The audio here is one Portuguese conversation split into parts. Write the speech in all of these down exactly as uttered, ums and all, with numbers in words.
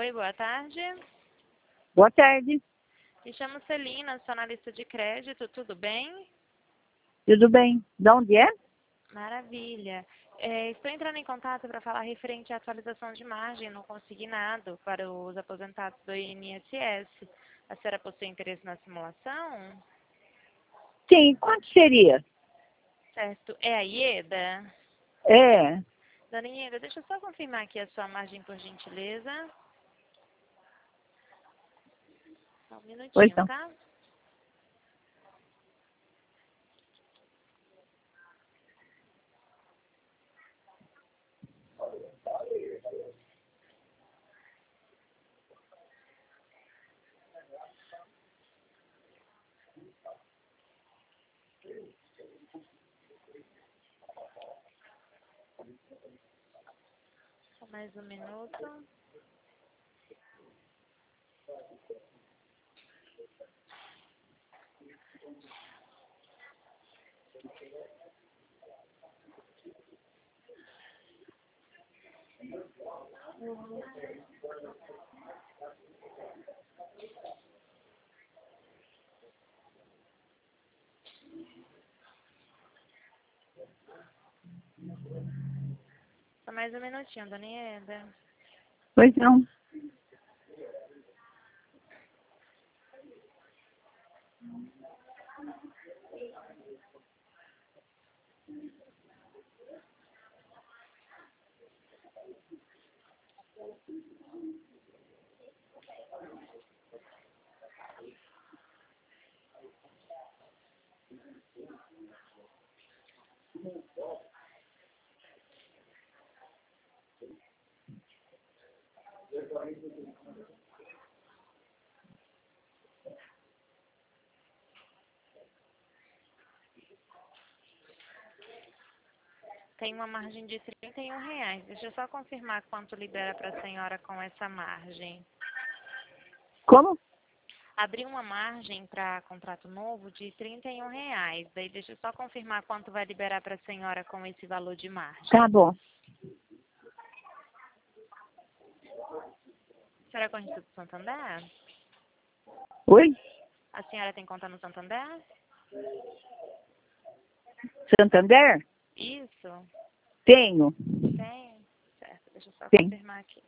Oi, boa tarde. Boa tarde. Me chamo Celina, sou analista de crédito, tudo bem? Tudo bem? De onde é? Maravilha. É, estou entrando em contato para falar referente à atualização de margem no consignado para os aposentados do I N S S. A senhora possui interesse na simulação? Sim, quanto seria? Certo. É a Ieda? É. Dona Ieda, deixa eu só confirmar aqui a sua margem, por gentileza. Só um Pois minutinho, não. tá? Só mais um minuto. Só mais um minutinho, Dona Ieda. Pois não. Tem uma margem de trinta e um reais. Deixa eu só confirmar quanto libera para a senhora com essa margem. Como? Abri uma margem para contrato novo de trinta e um reais. Daí deixa eu só confirmar quanto vai liberar para a senhora com esse valor de margem. Tá bom. A senhora conhece do Santander? Oi? A senhora tem conta no Santander? Santander? Isso. Tenho. Tem. Certo, deixa eu só Tem. confirmar aqui.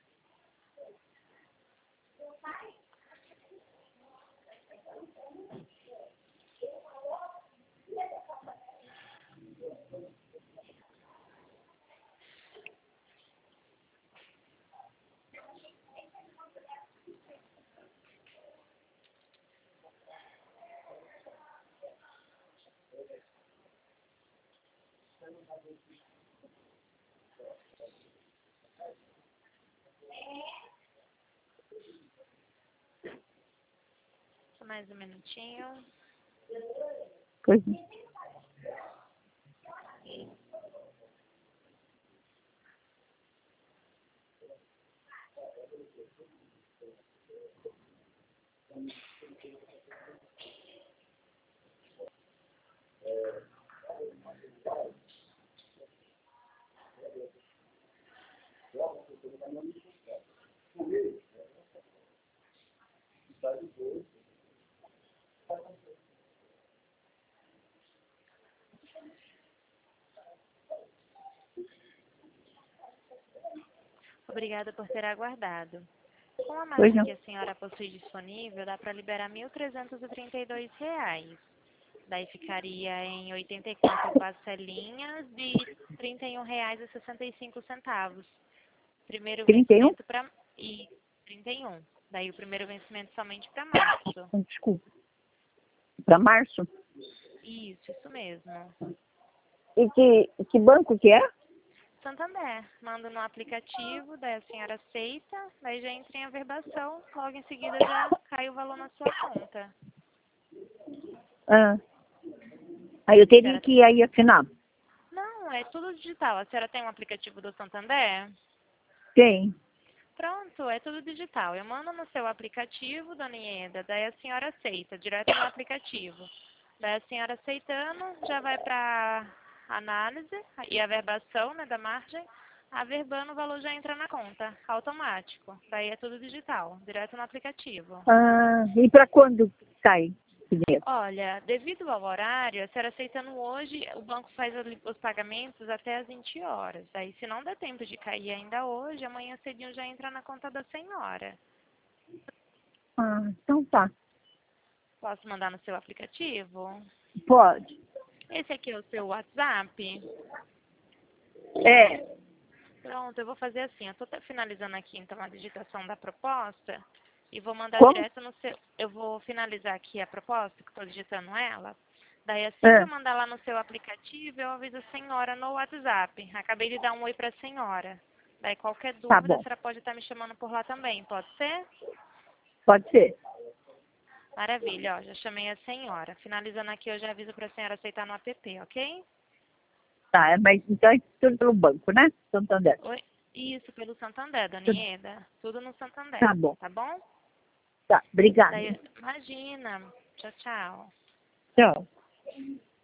Só mais um minutinho. Pois não. Obrigada por ter aguardado. Com a Pois margem não. que a senhora possui disponível, dá para liberar mil trezentos e trinta e dois reais. Daí ficaria em oitenta e quatro parcelinhas de trinta e um reais e sessenta e cinco centavos. Primeiro trinta e um? vencimento para e trinta e um. Daí o primeiro vencimento somente para março. Desculpa. Para março? Isso, isso mesmo. E que, que banco que é? Santander, mando no aplicativo, daí a senhora aceita, daí já entra em averbação, logo em seguida já cai o valor na sua conta. Ah. Aí eu teria Senhora... que ir aí assinar. Não, é tudo digital. A senhora tem um aplicativo do Santander? Tem. Pronto, é tudo digital. Eu mando no seu aplicativo, dona Ieda, daí a senhora aceita, direto no aplicativo. Daí a senhora aceitando, já vai para análise e averbação, né, da margem. Averbando, o valor já entra na conta, automático. Daí é tudo digital, direto no aplicativo. Ah, e para quando cai o dinheiro? Olha, devido ao horário, a senhora aceitando hoje, o banco faz ali os pagamentos até às vinte horas. Aí, se não der tempo de cair ainda hoje, amanhã cedinho já entra na conta da senhora. Ah, então tá. Posso mandar no seu aplicativo? Pode. Esse aqui é o seu WhatsApp? É. Pronto, eu vou fazer assim. Eu estou finalizando aqui, então, a digitação da proposta e vou mandar Como? direto no seu... Eu vou finalizar aqui a proposta, que estou digitando ela. Daí, assim que É. eu mandar lá no seu aplicativo, eu aviso a senhora no WhatsApp. Acabei de dar um oi para a senhora. Daí, qualquer Tá dúvida, a bom. senhora pode estar me chamando por lá também. Pode ser? Pode ser. Maravilha, ó, já chamei a senhora. Finalizando aqui, eu já aviso para a senhora aceitar no app, ok? Tá, mas então é tudo pelo banco, né? Santander. Oi? Isso, pelo Santander, Dona Tudo- Ieda. Tudo no Santander, Tá bom. tá bom? Tá, obrigada. Daí, imagina. Tchau, tchau. Tchau.